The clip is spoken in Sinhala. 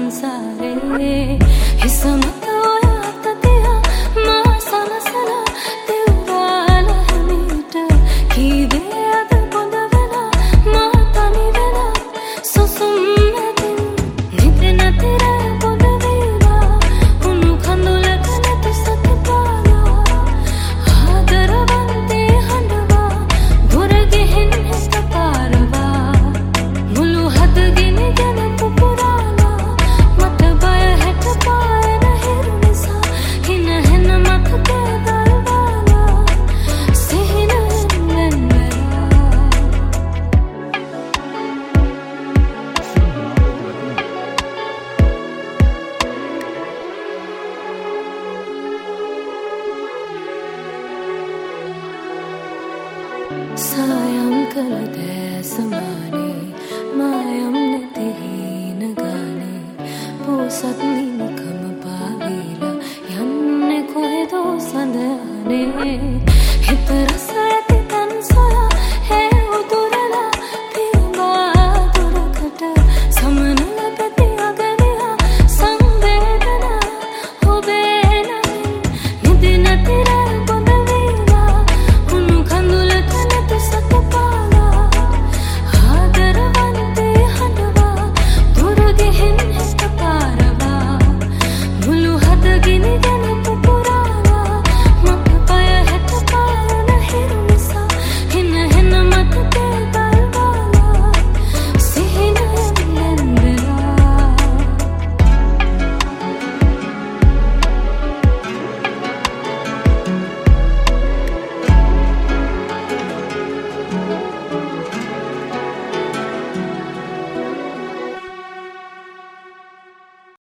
සංසාරේ හිස මත ඔය අත තියා මා සලසලා දෙව්වාලා හැමීට කීවේ අද පොඳ වෙලා මා තනි වෙලා සුසුම් නැතින් නිතර නැතිර පොඳ වේවා උණු කඳුලක නැති සතපාලා ආදරවන්තේ හඬවා දුර ගෙහෙන් හිත පාරවා මුළු හද ගෙනගෙන පුපුරාලා මට බය හැට පායන හිරු නිසා හින හෙන මතකේ දල්වාලා සිහිනෙන් වෙන්වෙලා සායම් කළ දෑ සමානේ මායම් නැති හීන ගානේ පෝසත් නිමකම පාවීලා යන්නේ කොහෙදෝ සඳහනේ හිත රස